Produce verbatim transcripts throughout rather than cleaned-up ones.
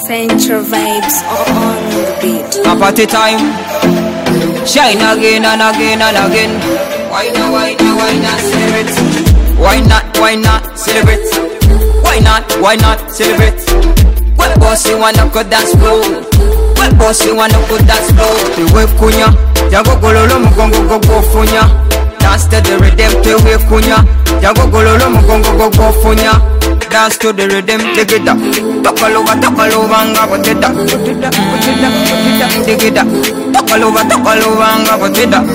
Central vibes on the beat. A party time. Shine again and again and again. Why not, why not, why not celebrate? Why not, why not celebrate? Why not, why not celebrate? Well, boss, you wanna go dance floor. Well, boss, you wanna go dance floor. The wave kunya, jago gololo mugongo go go funya. Dance to the rhythm, the wave kunya, jago gololo mugongo go go funya. Dance to the rhythm, dig it up. Talk all over, talk all over, and go get it up. Put it up, put it up, put it up, dig it up. Talk all over, talk all over, and go get it up.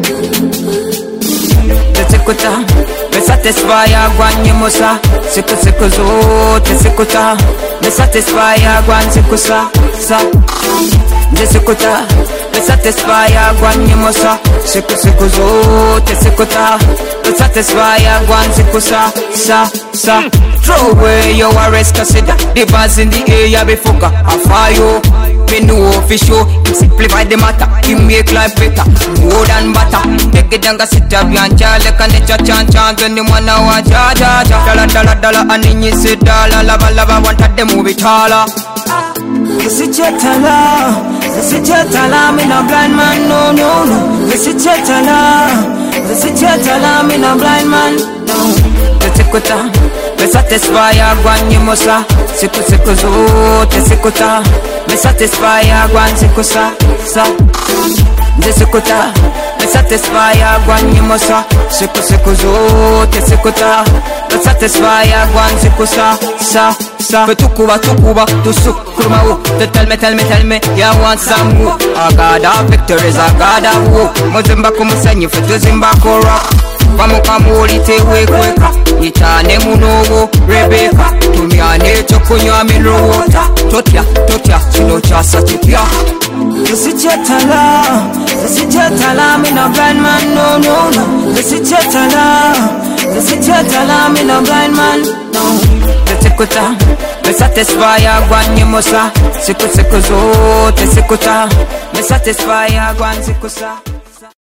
Tesikuta, me satisfy agwanye mosa. Siku siku zo, tesikuta, me satisfy agwanye sikusa, sa. Tesikuta, me satisfy agwanye mosa. Siku siku zo, tesikuta, me satisfy agwanye sikusa, sa, sa. Throw away your worries, consider the bars in the air before I fire. Me know for sure, him simplify the matter, he make life better, more than butter. Take it down, go sit up, and like a nature chant chant when the one now a ja ja ja. Dollar dollar dollar, and then you say dollar, lava lava, want to move it taller. This is Chetala, this is Chetala, me no blind man, no no no. This is Chetala, this is Chetala, me no blind man, no. Tesikuta, me satisfy agwanye mosa. Siku siku zo, tesikuta, me satisfy agwanye sikusa, sa. Tesikuta, me satisfy agwanye mosa. Siku siku zo, tesikuta, me satisfy agwanye sikusa, sa, sa. Fe tukuba tukuba, tusukuruma wo. Te tell me, tell me, tell me, ya want some more. A God of victories, a God of war. Mozimba kumusenyi, fe tuzimba rock. Vamuka mulite wekweka, itane munowo Rebecca. Tumiane chokunywa minrowota, totya, totya, chino chasa chipya. This is Chetala, this is Chetala, me no blind man, no, no, no. This is Chetala, this is Chetala, me no blind man, no. Tesikuta, me satisfy agwanye mosa. Siku siku zo, tesikuta, me satisfy agwanye sikusa.